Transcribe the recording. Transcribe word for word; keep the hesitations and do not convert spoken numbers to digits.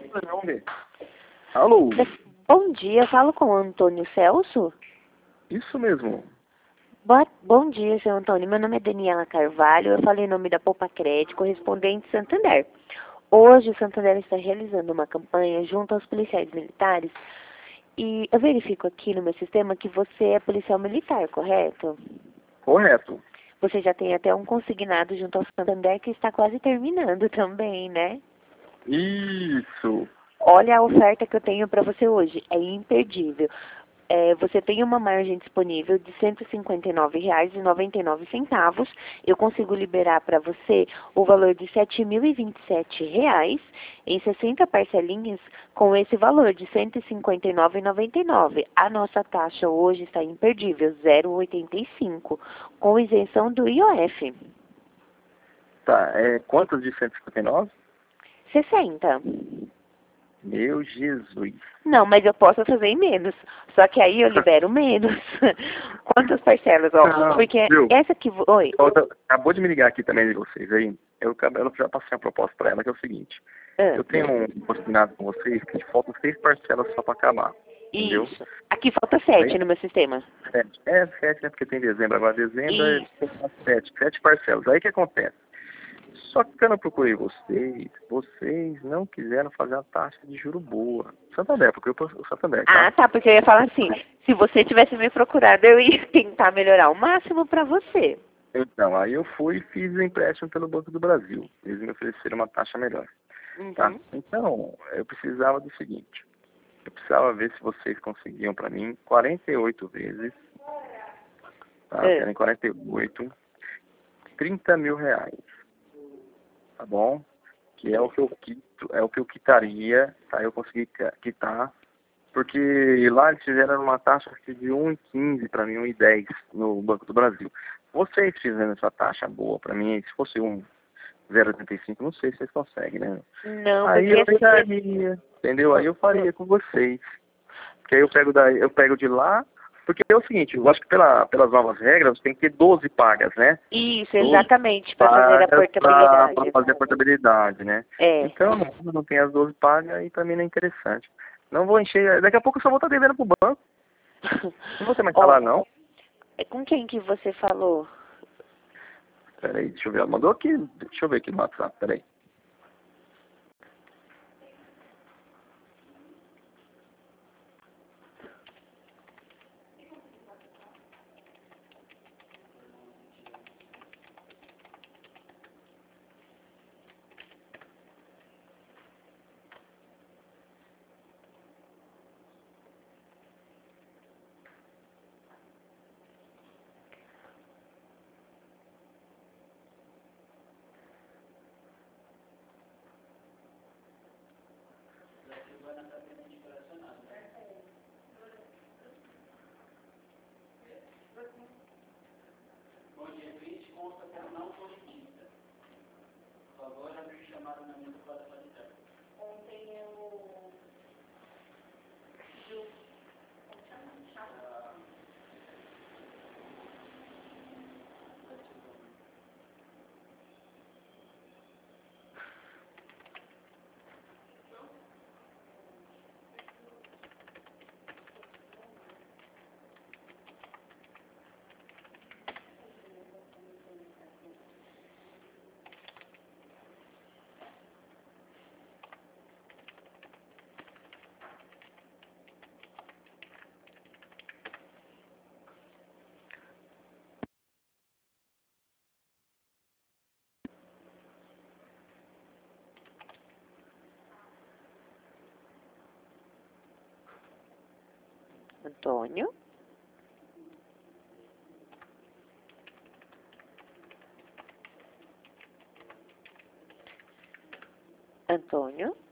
Vamos ver. Alô? Bom dia, falo com o Antônio Celso. Isso mesmo. Boa, bom dia, seu Antônio. Meu nome é Daniela Carvalho, eu falo em nome da Poupa Crédito, correspondente Santander. Hoje o Santander está realizando uma campanha junto aos policiais militares e eu verifico aqui no meu sistema que você é policial militar, correto? Correto. Você já tem até um consignado junto ao Santander que está quase terminando também, né? Isso. Olha a oferta que eu tenho para você hoje, é imperdível. É, você tem uma margem disponível de cento e cinquenta e nove reais e noventa e nove centavos. Eu consigo liberar para você o valor de sete mil e vinte e sete reais em sessenta parcelinhas com esse valor de cento e cinquenta e nove reais e noventa e nove centavos. A nossa taxa hoje está imperdível, zero vírgula oitenta e cinco, com isenção do I O F. Tá, é quantos de cento e cinquenta e nove? sessenta. Meu Jesus. Não, mas eu posso fazer em menos. Só que aí eu libero menos. Quantas parcelas, ó? Não, Porque viu? essa que... Oi. Outra- Acabou de me ligar aqui também de vocês aí. Eu, acabei- eu já passei uma proposta para ela, que é o seguinte. Ah, Eu tenho um combinado com vocês que faltam seis parcelas só para acabar. Entendeu? isso. Aqui falta sete Aí, no meu sistema. sete. É, sete, né? Porque tem dezembro. Agora dezembro é Isso. sete. Sete parcelas. Aí o que acontece? Só que quando eu procurei vocês, vocês não quiseram fazer a taxa de juro boa. Santander, porque eu o Santander, Ah, tá? tá, porque eu ia falar assim, se você tivesse me procurado, eu ia tentar melhorar o máximo pra você. Então, aí eu fui e fiz o empréstimo pelo Banco do Brasil. Eles me ofereceram uma taxa melhor, tá? Uhum. Então, eu precisava do seguinte. Eu precisava ver se vocês conseguiam para mim quarenta e oito vezes, tá? Ah, Querem quarenta e oito, trinta mil reais, tá bom? Que é o que eu quito, é o que eu quitaria, tá? Eu consegui quitar, porque lá eles fizeram uma taxa de um vírgula quinze para mim, um vírgula dez no Banco do Brasil. Vocês fizeram essa taxa boa para mim, se fosse um zero vírgula oitenta e cinco, não sei se vocês conseguem, né? não, Aí porque eu assim... pegaria, entendeu? Aí eu faria com vocês. Porque aí eu pego, da, eu pego de lá, porque é o seguinte, eu acho que pela, pelas novas regras tem que ter doze pagas, né? Isso, doze exatamente, pra fazer a pagas para portabilidade. fazer a portabilidade, né? É. Então, como não tem as doze pagas, aí também não é interessante. Não vou encher, daqui a pouco eu só vou estar devendo pro banco. Não vou ter mais Ó, salário, não. é com quem que você falou? Peraí, deixa eu ver. Ela mandou aqui, deixa eu ver aqui no WhatsApp, peraí. Antônio? Antônio?